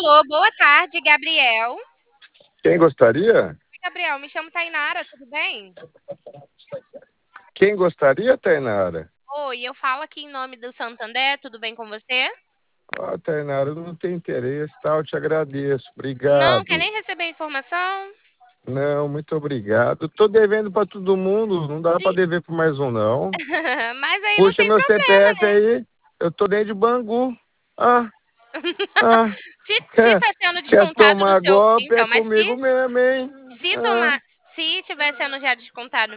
Alô, boa tarde, Gabriel. Quem gostaria? Oi, Gabriel, me chamo Tainara, tudo bem? Quem gostaria, Tainara? Oi, eu falo aqui em nome do Santander, tudo bem com você? Ó, Tainara, eu não tenho interesse, tá? Eu te agradeço. Não, quer Obrigado. nem receber informação? Não, muito obrigado. Tô devendo para todo mundo, não dá para Sim. dever para mais um, não. Mas aí não Puxa tem meu problema, CPF né? aí, eu tô dentro de Bangu. Ah, ah, Se quer, tá sendo quer descontado do tomar seu. golpe? É Então, mas comigo mesmo, hein? se Ah. tomar. Se tiver sendo já descontado